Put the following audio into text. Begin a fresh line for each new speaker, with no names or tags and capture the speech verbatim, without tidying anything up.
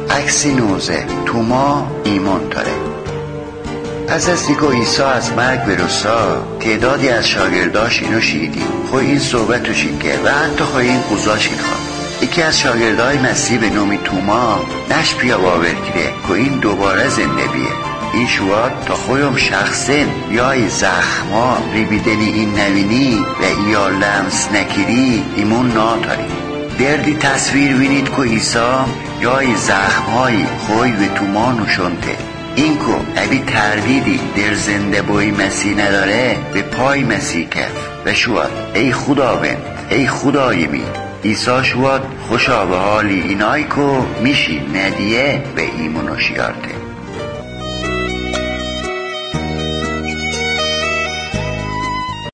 عکسی نوزه تو ما ایمان داره. از از دیگه عیسی از مرگ برسا تعدادی از شاگرداش اینو شیدیم خو این صحبتو شکر و حتی خو این قضاش خواه. یکی از شاگردای مسیح به نومی توما نش پیا باور کرده که این دوباره زنده بیه. این شواد تا خویم شخصن یا ای زخما ریبیدنی این نوینی و یا لمس نکری ایمون ناتاری. دردی تصویر بینید که عیسی یا ای زخمهای خوی به توما نشونته. این که ابی تردیدی در زنده بوی مسیح نداره به پای مسیح کف و شواد ای خداوند ای خدای می عیسی شواد خوشا به حالی اینایی که میشی ندیه به ایمونو شیارته.